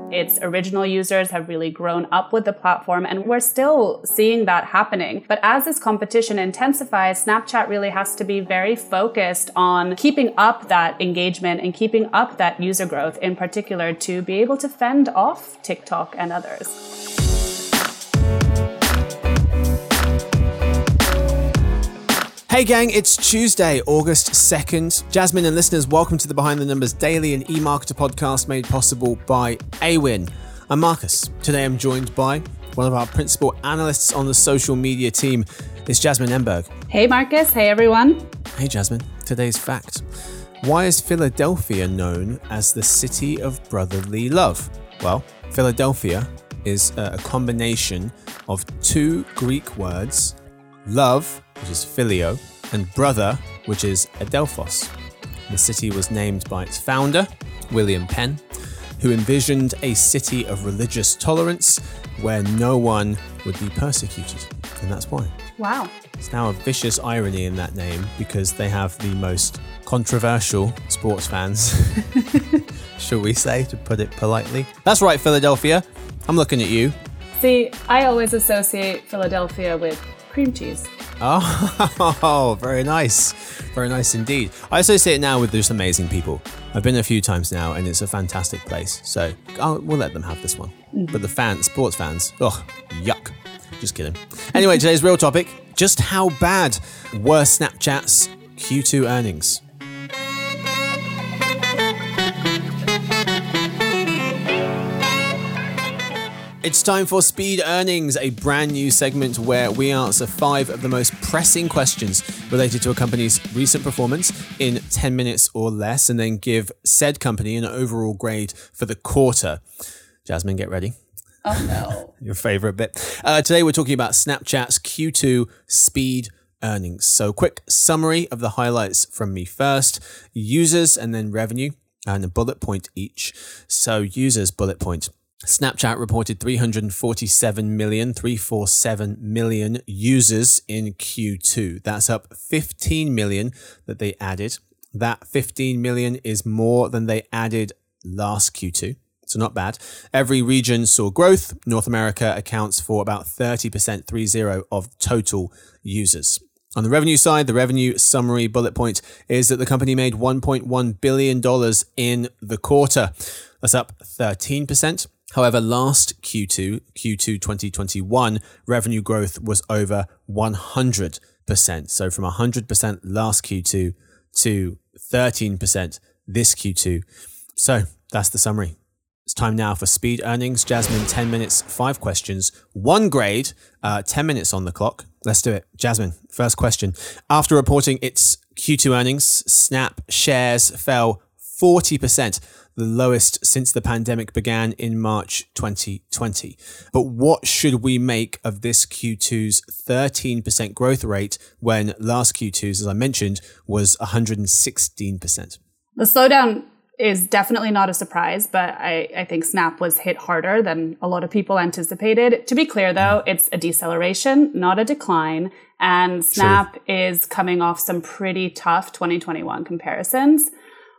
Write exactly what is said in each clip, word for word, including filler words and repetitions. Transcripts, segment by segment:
Its original users have really grown up with the platform, and we're still seeing that happening. But as this competition intensifies, Snapchat really has to be very focused on keeping up that engagement and keeping up that user growth in particular to be able to fend off TikTok and others. Hey gang, it's Tuesday, August second. Jasmine and listeners, welcome to the Behind the Numbers Daily and eMarketer podcast made possible by Awin. I'm Marcus. Today I'm joined by one of our principal analysts on the social media team. It's Jasmine Emberg. Hey Marcus, hey everyone. Hey Jasmine, today's fact. Why is Philadelphia known as the city of brotherly love? Well, Philadelphia is a combination of two Greek words, love, which is phileo, and brother, which is adelphos. The city was named by its founder, William Penn, who envisioned a city of religious tolerance where no one would be persecuted. And that's why. Wow. It's now a vicious irony in that name because they have the most controversial sports fans, shall we say, to put it politely. That's right, Philadelphia. I'm looking at you. See, I always associate Philadelphia with cream cheese. Oh, very nice. Very nice indeed. I associate it now with just amazing people. I've been a few times now and it's a fantastic place. So I'll, we'll let them have this one. Mm-hmm. But the fans, sports fans, ugh, yuck. Just kidding. Anyway, today's real topic, just how bad were Snapchat's Q two earnings? It's time for Speed Earnings, a brand new segment where we answer five of the most pressing questions related to a company's recent performance in ten minutes or less, and then give said company an overall grade for the quarter. Jasmine, get ready. Oh no. Your favorite bit. Uh, today we're talking about Snapchat's Q two Speed Earnings. So quick summary of the highlights from me first. Users and then revenue and a bullet point each. So users bullet point. Snapchat reported three hundred forty-seven million, three hundred forty-seven million users in Q two. That's up fifteen million that they added. That fifteen million is more than they added last Q two. So not bad. Every region saw growth. North America accounts for about thirty percent, three zero, of total users. On the revenue side, the revenue summary bullet point is that the company made one point one billion dollars in the quarter. That's up thirteen percent. However, last Q two, Q two twenty twenty-one, revenue growth was over one hundred percent. So from one hundred percent last Q two to thirteen percent this Q two. So that's the summary. It's time now for Speed Earnings. Jasmine, ten minutes, five questions, one grade, uh, ten minutes on the clock. Let's do it. Jasmine, first question. After reporting its Q two earnings, Snap shares fell forty percent. The lowest since the pandemic began in March twenty twenty. But what should we make of this Q two's thirteen percent growth rate when last Q two's, as I mentioned, was one hundred sixteen percent? The slowdown is definitely not a surprise, but I, I think Snap was hit harder than a lot of people anticipated. To be clear, though, it's a deceleration, not a decline. And Snap True. is coming off some pretty tough twenty twenty-one comparisons.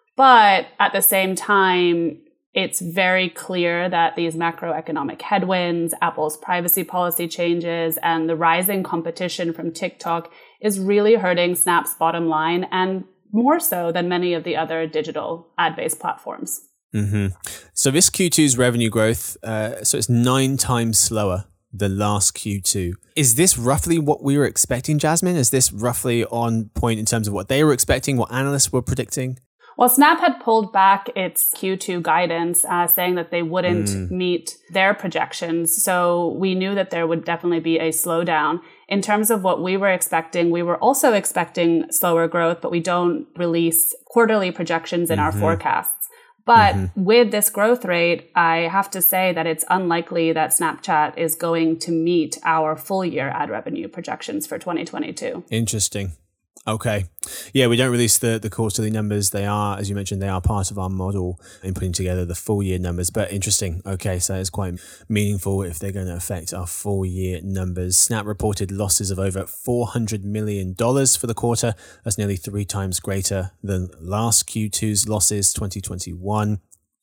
But at the same time, it's very clear that these macroeconomic headwinds, Apple's privacy policy changes, and the rising competition from TikTok is really hurting Snap's bottom line, and more so than many of the other digital ad-based platforms. Mm-hmm. So this Q two's revenue growth, uh, so it's nine times slower than last Q two. Is this roughly what we were expecting, Jasmine? Is this roughly on point in terms of what they were expecting, what analysts were predicting? Well, Snap had pulled back its Q two guidance, uh, saying that they wouldn't mm. meet their projections. So we knew that there would definitely be a slowdown. In terms of what we were expecting, we were also expecting slower growth, but we don't release quarterly projections in mm-hmm. our forecasts. But mm-hmm. with this growth rate, I have to say that it's unlikely that Snapchat is going to meet our full year ad revenue projections for twenty twenty-two. Interesting. Okay. Yeah, we don't release the, the quarterly numbers. They are, as you mentioned, they are part of our model in putting together the full year numbers. But interesting. Okay, so it's quite meaningful if they're going to affect our full year numbers. Snap reported losses of over four hundred million dollars for the quarter. That's nearly three times greater than last Q two's losses, twenty twenty-one.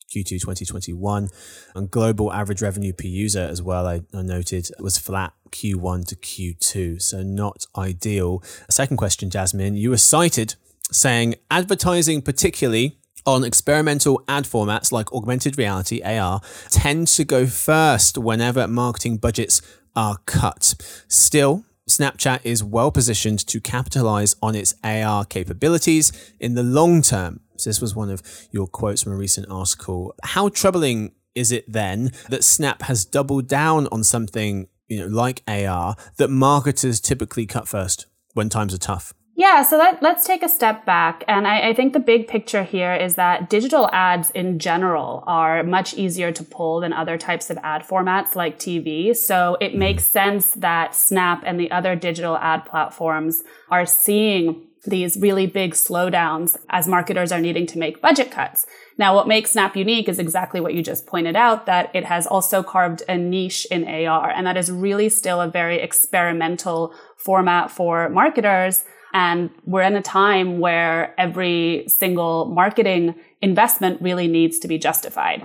Q two twenty twenty-one. And global average revenue per user as well, I, I noted, was flat Q one to Q two. So not ideal. Second question, Jasmine. You were cited saying advertising, particularly on experimental ad formats like augmented reality, A R, tend to go first whenever marketing budgets are cut. Still, Snapchat is well positioned to capitalize on its A R capabilities in the long term. So this was one of your quotes from a recent article. How troubling is it then that Snap has doubled down on something, you know, like A R that marketers typically cut first when times are tough? Yeah, so let, let's take a step back. And I, I think the big picture here is that digital ads in general are much easier to pull than other types of ad formats like T V. So it makes sense that Snap and the other digital ad platforms are seeing these really big slowdowns as marketers are needing to make budget cuts. Now, what makes Snap unique is exactly what you just pointed out, that it has also carved a niche in A R. And that is really still a very experimental format for marketers. And we're in a time where every single marketing investment really needs to be justified.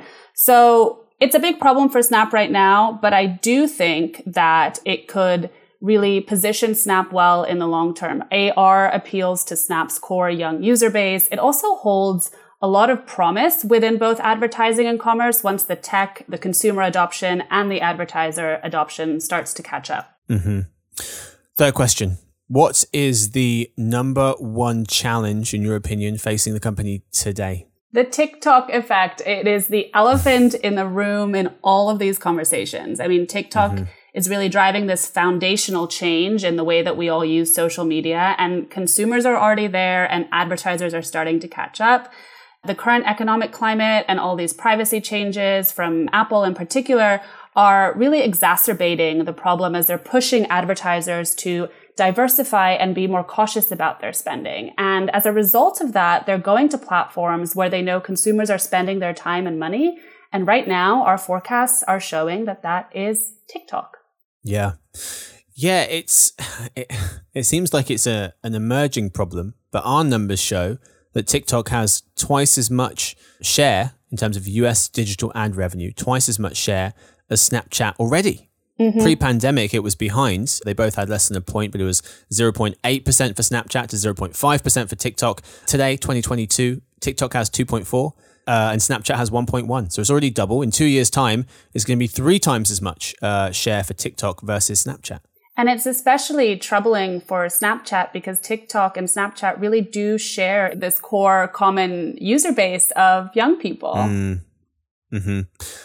So it's a big problem for Snap right now, but I do think that it could really position Snap well in the long term. A R appeals to Snap's core young user base. It also holds a lot of promise within both advertising and commerce once the tech, the consumer adoption, and the advertiser adoption starts to catch up. Mm-hmm. Third question. What is the number one challenge, in your opinion, facing the company today? The TikTok effect. It is the elephant in the room in all of these conversations. I mean, TikTok mm-hmm. is really driving this foundational change in the way that we all use social media, and consumers are already there and advertisers are starting to catch up. The current economic climate and all these privacy changes from Apple in particular are really exacerbating the problem as they're pushing advertisers to diversify and be more cautious about their spending. And as a result of that, they're going to platforms where they know consumers are spending their time and money. And right now, our forecasts are showing that that is TikTok. Yeah. Yeah, it's it, it seems like it's a an emerging problem, but our numbers show that TikTok has twice as much share in terms of U S digital ad revenue, twice as much share as Snapchat already. Mm-hmm. Pre-pandemic, it was behind. They both had less than a point, but it was zero point eight percent for Snapchat to zero point five percent for TikTok. Today, twenty twenty-two, TikTok has two point four uh, and Snapchat has one point one. So it's already double. In two years' time, it's going to be three times as much uh, share for TikTok versus Snapchat. And it's especially troubling for Snapchat because TikTok and Snapchat really do share this core common user base of young people. Mm. Mm-hmm.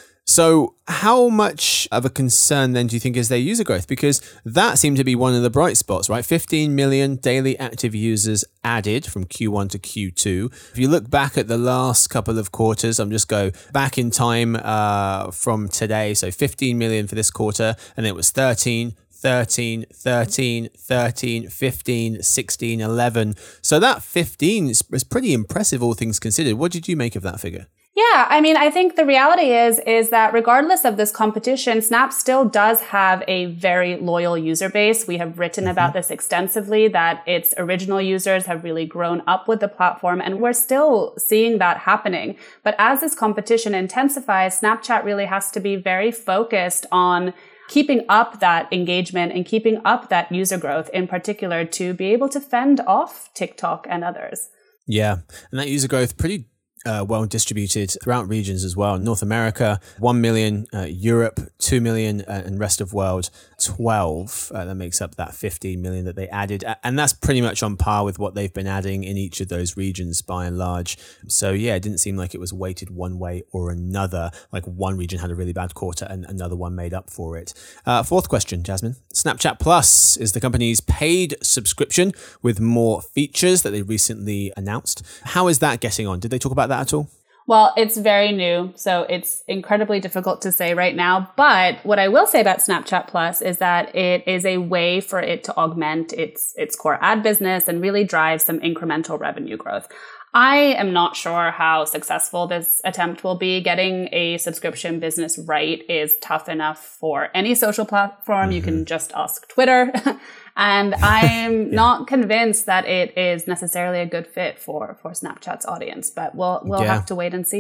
So how much of a concern then do you think is their user growth? Because that seemed to be one of the bright spots, right? fifteen million daily active users added from Q one to Q two. If you look back at the last couple of quarters, I'm just go back in time uh, from today. So fifteen million for this quarter, and it was thirteen, thirteen, thirteen, thirteen, fifteen, sixteen, eleven. So that fifteen is, is pretty impressive, all things considered. What did you make of that figure? Yeah, I mean, I think the reality is, is that regardless of this competition, Snap still does have a very loyal user base. We have written mm-hmm. about this extensively, that its original users have really grown up with the platform, and we're still seeing that happening. But as this competition intensifies, Snapchat really has to be very focused on keeping up that engagement and keeping up that user growth in particular to be able to fend off TikTok and others. Yeah, and that user growth pretty Uh, well distributed throughout regions as well. North America, one million, uh, Europe, two million, uh, and rest of world, twelve. Uh, that makes up that fifteen million that they added. And that's pretty much on par with what they've been adding in each of those regions by and large. So yeah, it didn't seem like it was weighted one way or another, like one region had a really bad quarter and another one made up for it. Uh, fourth question, Jasmine. Snapchat Plus is the company's paid subscription with more features that they recently announced. How is that getting on? Did they talk about that at all? Well, it's very new, so it's incredibly difficult to say right now. But what I will say about Snapchat Plus is that it is a way for it to augment its its core ad business and really drive some incremental revenue growth. I am not sure how successful this attempt will be. Getting a subscription business right is tough enough for any social platform. Mm-hmm. You can just ask Twitter. And I'm yeah. not convinced that it is necessarily a good fit for, for Snapchat's audience, but we'll we'll yeah. have to wait and see.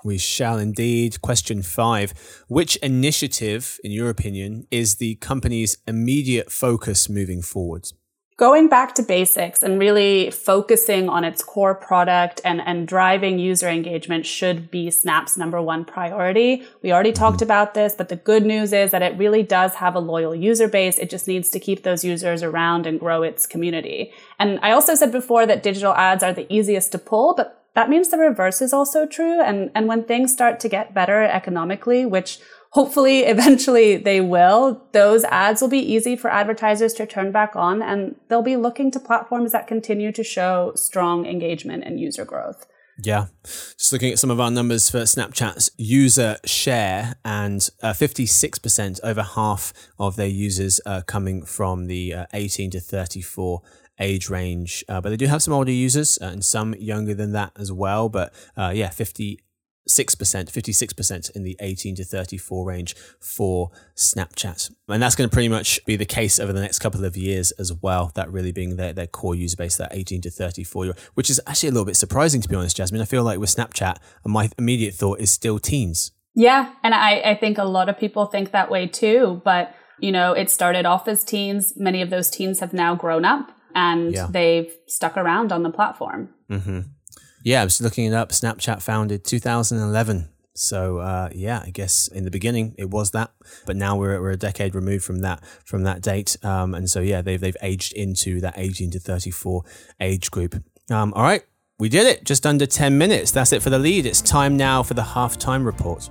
We shall indeed. Question five. Which initiative, in your opinion, is the company's immediate focus moving forward? Going back to basics and really focusing on its core product and, and driving user engagement should be Snap's number one priority. We already mm-hmm. talked about this, but the good news is that it really does have a loyal user base. It just needs to keep those users around and grow its community. And I also said before that digital ads are the easiest to pull, but that means the reverse is also true. And, and when things start to get better economically, which hopefully eventually they will, those ads will be easy for advertisers to turn back on, and they'll be looking to platforms that continue to show strong engagement and user growth. Yeah. Just looking at some of our numbers for Snapchat's user share, and uh, fifty-six percent, over half of their users are coming from the uh, eighteen to thirty-four age range. Uh, but they do have some older users uh, and some younger than that as well. But uh, yeah, fifty-six percent, fifty-six percent in the eighteen to thirty-four range for Snapchat. And that's going to pretty much be the case over the next couple of years as well, that really being their, their core user base, that eighteen to thirty-four, which is actually a little bit surprising, to be honest, Jasmine. I feel like with Snapchat, my immediate thought is still teens. Yeah, and I, I think a lot of people think that way too. But, you know, it started off as teens. Many of those teens have now grown up and yeah. they've stuck around on the platform. Mm-hmm. Yeah, I was looking it up. Snapchat founded two thousand eleven. So uh, yeah, I guess in the beginning it was that, but now we're we're a decade removed from that from that date. Um, and so yeah, they've they've aged into that eighteen to thirty-four age group. Um, all right, we did it. Just under ten minutes. That's it for the lead. It's time now for the halftime report.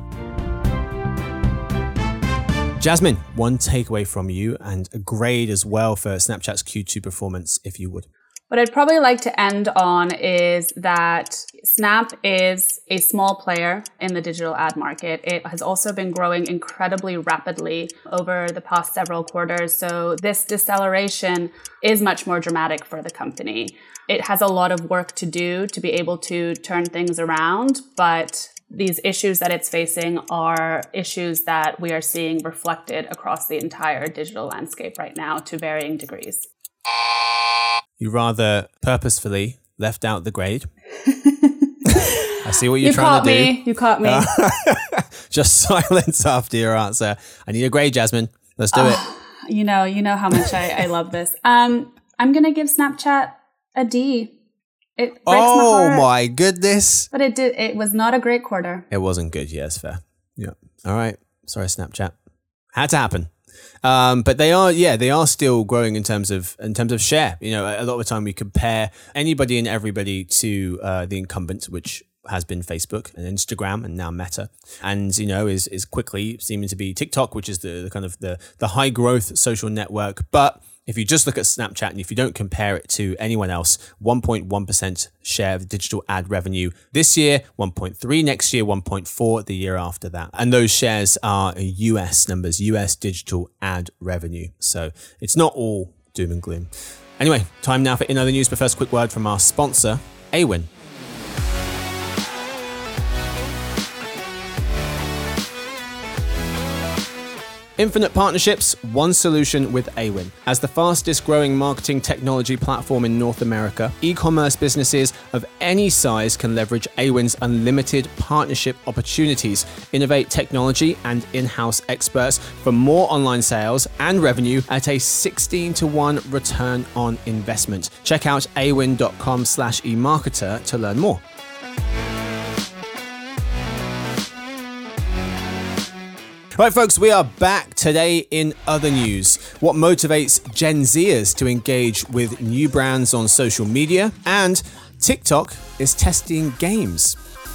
Jasmine, one takeaway from you and a grade as well for Snapchat's Q two performance, if you would. What I'd probably like to end on is that Snap is a small player in the digital ad market. It has also been growing incredibly rapidly over the past several quarters. So this deceleration is much more dramatic for the company. It has a lot of work to do to be able to turn things around, but these issues that it's facing are issues that we are seeing reflected across the entire digital landscape right now to varying degrees. You rather purposefully left out the grade. I see what you're you trying to do. Me. You caught me. You caught me. Just silence after your answer. I need a grade, Jasmine. Let's do oh, it. You know, you know how much I, I love this. Um, I'm going to give Snapchat a D. It breaks oh my, my goodness. But it did. It was not a great quarter. It wasn't good. Yeah, it's fair. Yeah. All right. Sorry, Snapchat. Had to happen. Um, but they are, yeah, they are still growing in terms of in terms of share. You know, a lot of the time we compare anybody and everybody to uh, the incumbent, which has been Facebook and Instagram and now Meta, and you know is is quickly seeming to be TikTok, which is the, the kind of the the high growth social network. But if you just look at Snapchat and if you don't compare it to anyone else, one point one percent share of digital ad revenue this year, one point three next year, one point four the year after that. And those shares are U S numbers, U S digital ad revenue. So it's not all doom and gloom. Anyway, time now for In Other News, but first, quick word from our sponsor, Awin. Infinite partnerships, one solution with Awin. As the fastest growing marketing technology platform in North America, e-commerce businesses of any size can leverage Awin's unlimited partnership opportunities, innovate technology and in-house experts for more online sales and revenue at a sixteen to one return on investment. Check out awin.com slash eMarketer to learn more. Right, folks, we are back today in other news. What motivates Gen Zers to engage with new brands on social media, and TikTok is testing games.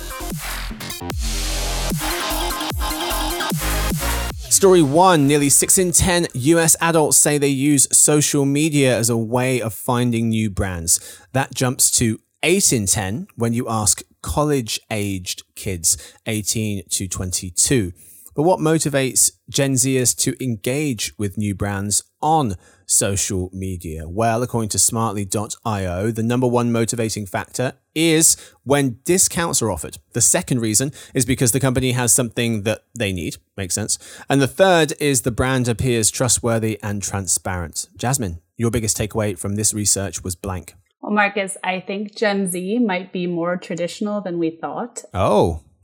Story one, nearly six in ten U S adults say they use social media as a way of finding new brands. That jumps to eight in ten when you ask college-aged kids, eighteen to twenty-two. But what motivates Gen Zers to engage with new brands on social media? Well, according to smartly dot io, the number one motivating factor is when discounts are offered. The second reason is because the company has something that they need. Makes sense. And the third is the brand appears trustworthy and transparent. Jasmine, your biggest takeaway from this research was blank. Well, Marcus, I think Gen Z might be more traditional than we thought. Oh.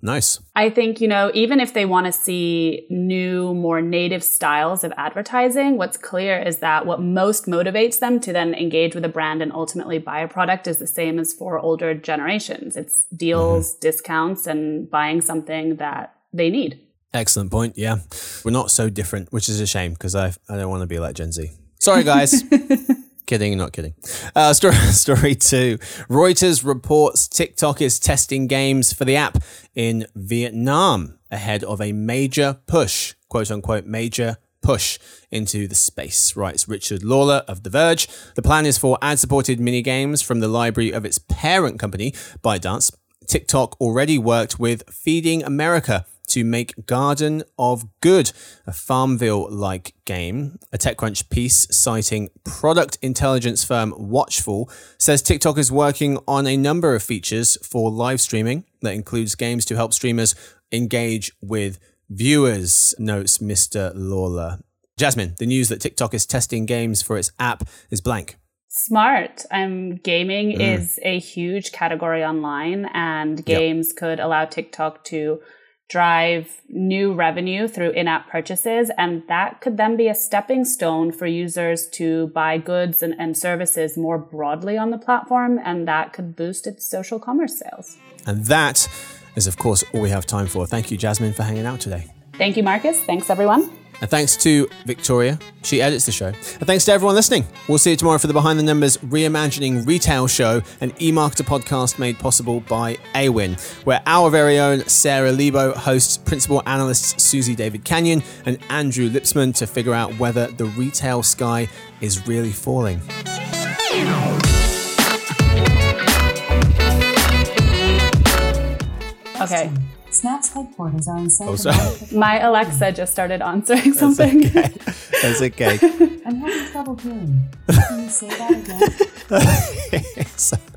Nice. I think, you know, even if they want to see new, more native styles of advertising, what's clear is that what most motivates them to then engage with a brand and ultimately buy a product is the same as for older generations. It's deals, mm-hmm. discounts, and buying something that they need. Excellent point. Yeah. We're not so different, which is a shame because I I don't want to be like Gen Z. Sorry, guys. Kidding, not kidding. Uh, story, story two. Reuters reports TikTok is testing games for the app in Vietnam ahead of a major push, quote unquote, major push into the space, writes Richard Lawler of The Verge. The plan is for ad-supported mini-games from the library of its parent company, ByteDance. TikTok already worked with Feeding America to make Garden of Good, a Farmville-like game. A TechCrunch piece citing product intelligence firm Watchful says TikTok is working on a number of features for live streaming that includes games to help streamers engage with viewers, notes Mister Lawler. Jasmine, the news that TikTok is testing games for its app is blank. Smart. Um, gaming mm. is a huge category online, and games yep. could allow TikTok to drive new revenue through in-app purchases, and that could then be a stepping stone for users to buy goods and, and services more broadly on the platform, and that could boost its social commerce sales. And that is, of course, all we have time for. Thank you, Jasmine, for hanging out today. Thank you, Marcus. Thanks, everyone. And thanks to Victoria. She edits the show. And thanks to everyone listening. We'll see you tomorrow for the Behind the Numbers Reimagining Retail show, an e-marketer podcast made possible by Awin, where our very own Sarah Lebo hosts principal analysts Susie David Canyon and Andrew Lipsman to figure out whether the retail sky is really falling. Okay. Snap's headquarters are in San oh, sorry. My Alexa just started answering something. That's okay. That's okay. I'm having trouble hearing. Can you say that again? So-